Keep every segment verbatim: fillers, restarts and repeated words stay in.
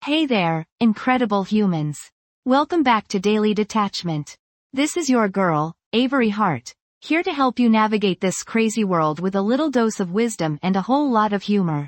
Hey there, incredible humans. Welcome back to Daily Detachment. This is your girl, Avery Hart, here to help you navigate this crazy world with a little dose of wisdom and a whole lot of humor.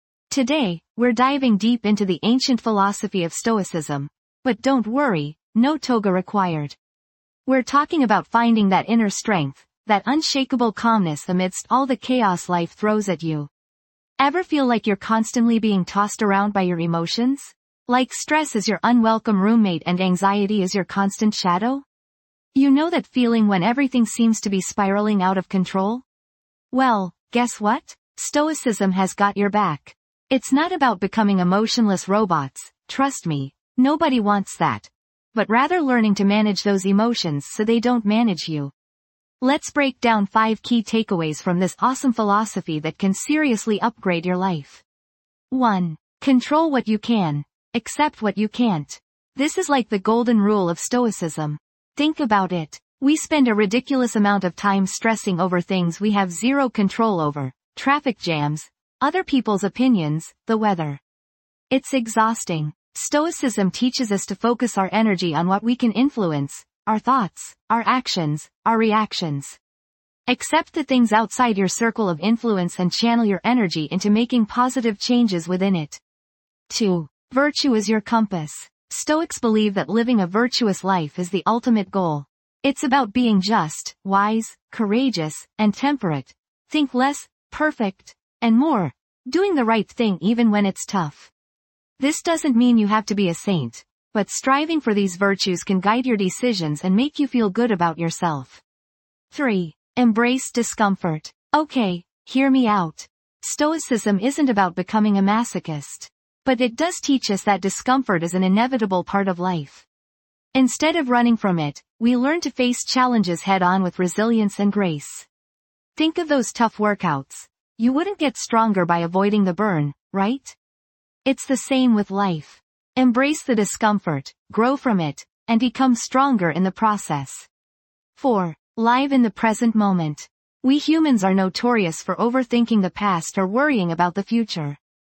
Today, we're diving deep into the ancient philosophy of Stoicism. But don't worry, no toga required. We're talking about finding that inner strength, that unshakable calmness amidst all the chaos life throws at you. Ever feel like you're constantly being tossed around by your emotions? Like stress is your unwelcome roommate and anxiety is your constant shadow? You know that feeling when everything seems to be spiraling out of control? Well, guess what? Stoicism has got your back. It's not about becoming emotionless robots, trust me, nobody wants that. But rather learning to manage those emotions so they don't manage you. Let's break down five key takeaways from this awesome philosophy that can seriously upgrade your life. one. Control what you can. Accept what you can't. This is like the golden rule of Stoicism. Think about it. We spend a ridiculous amount of time stressing over things we have zero control over. Traffic jams, other people's opinions, the weather. It's exhausting. Stoicism teaches us to focus our energy on what we can influence, our thoughts, our actions, our reactions. Accept the things outside your circle of influence and channel your energy into making positive changes within it. two. Virtue is your compass. Stoics believe that living a virtuous life is the ultimate goal. It's about being just, wise, courageous, and temperate. Think less, perfect, and more. Doing the right thing even when it's tough. This doesn't mean you have to be a saint, but striving for these virtues can guide your decisions and make you feel good about yourself. three. Embrace discomfort. Okay, hear me out. Stoicism isn't about becoming a masochist. But it does teach us that discomfort is an inevitable part of life. Instead of running from it, we learn to face challenges head-on with resilience and grace. Think of those tough workouts. You wouldn't get stronger by avoiding the burn, right? It's the same with life. Embrace the discomfort, grow from it, and become stronger in the process. four. Live in the present moment. We humans are notorious for overthinking the past or worrying about the future.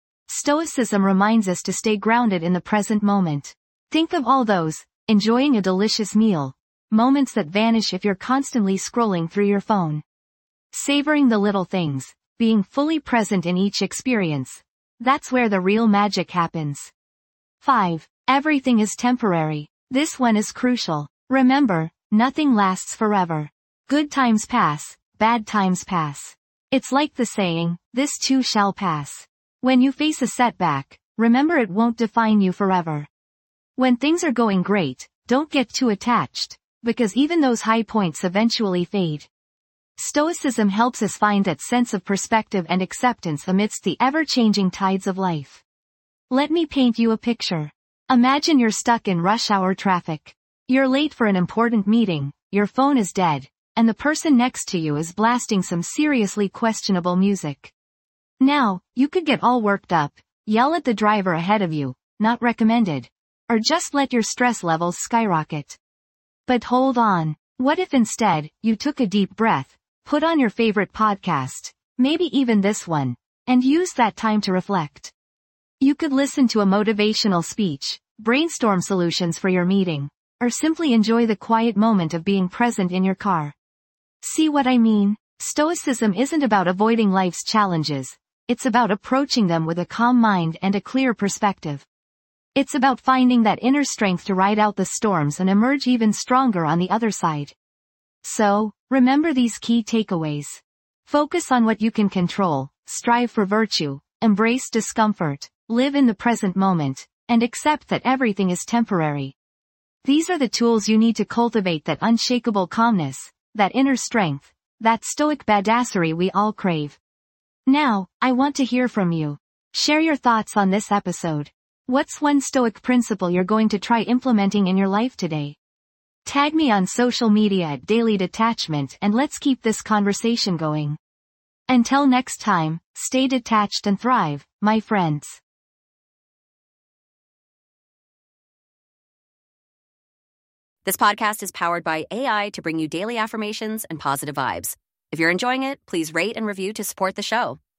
Stoicism reminds us to stay grounded in the present moment. Think of all those, enjoying a delicious meal, moments that vanish if you're constantly scrolling through your phone. Savoring the little things, being fully present in each experience. That's where the real magic happens. five. Everything is temporary. This one is crucial. Remember, nothing lasts forever. Good times pass, bad times pass. It's like the saying, this too shall pass. When you face a setback, remember it won't define you forever. When things are going great, don't get too attached, because even those high points eventually fade. Stoicism helps us find that sense of perspective and acceptance amidst the ever-changing tides of life. Let me paint you a picture. Imagine you're stuck in rush hour traffic. You're late for an important meeting, your phone is dead, and the person next to you is blasting some seriously questionable music. Now, you could get all worked up, yell at the driver ahead of you, not recommended, or just let your stress levels skyrocket. But hold on, what if instead, you took a deep breath, put on your favorite podcast, maybe even this one, and use that time to reflect? You could listen to a motivational speech, brainstorm solutions for your meeting, or simply enjoy the quiet moment of being present in your car. See what I mean? Stoicism isn't about avoiding life's challenges. It's about approaching them with a calm mind and a clear perspective. It's about finding that inner strength to ride out the storms and emerge even stronger on the other side. So, remember these key takeaways. Focus on what you can control, strive for virtue, embrace discomfort, live in the present moment, and accept that everything is temporary. These are the tools you need to cultivate that unshakable calmness, that inner strength, that stoic badassery we all crave. Now, I want to hear from you. Share your thoughts on this episode. What's one stoic principle you're going to try implementing in your life today? Tag me on social media at Daily Detachment and let's keep this conversation going. Until next time, stay detached and thrive, my friends. This podcast is powered by A I to bring you daily affirmations and positive vibes. If you're enjoying it, please rate and review to support the show.